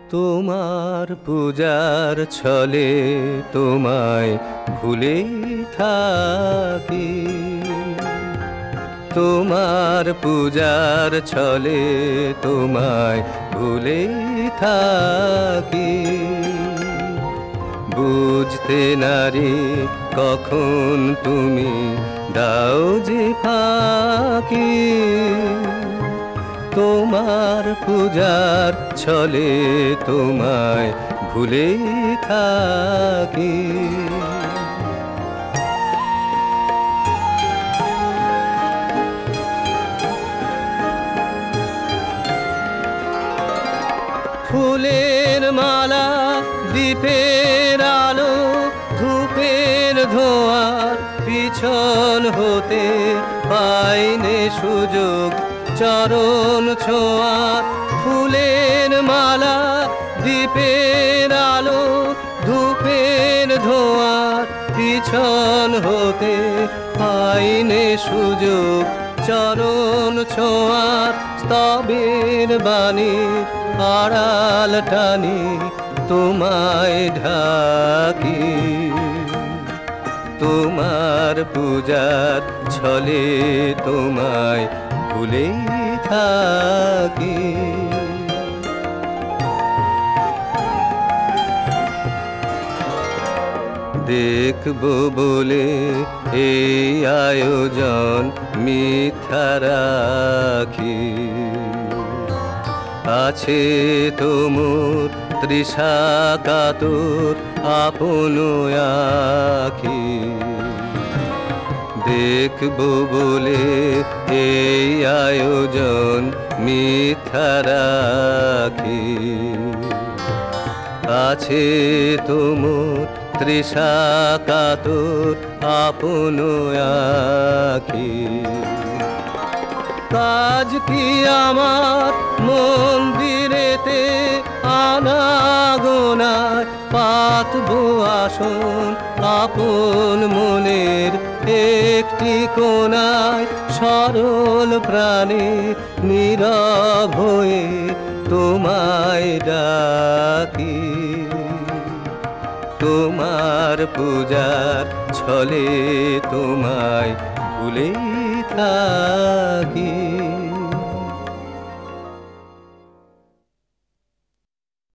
তোমার পূজার ছলে তোমায় ভুলেই থাকি, তোমার পূজার ছলে তোমায় ভুলেই থাকি। বুঝতে নারি কখন তুমি দাও যে ফাঁকি, তোমার পূজার ছলে তোমায় ভুলেই থাকি। ফুলের মালা, দীপের আলো, ধূপের ধোঁয়ার পিছন হতে পাইনে সুযোগ চরণ ছোঁয়ার। ফুলের মালা, দীপের আলো, ধূপের ধোঁয়ার পিছন হতে পাইনে সুযোগ চরণ ছোঁয়ার। স্তবের বাণী আড়াল টানি তোমায় ঢাকি, তোমার পূজার ছলে তোমায় ভুলেই থাকি। দেখবো বলে এই আয়োজন মিথ্যা রাখি, আছে তোমর তৃষা কাতর আপন আঁখি। দেখবো বলে এই আয়োজন মিথ্যা রাখি, আছে তোমর তৃষা কাতর আপন আঁখি। কাজ কি আমার মন্দিরেতে আনাগোনায় পাতবো আসন আপন মনের একটি কোণায়। সরল প্রাণে নীরব হয়ে তোমায় ডাকি, তোমার পূজার ছলে তোমায় ভুলেই থাকি।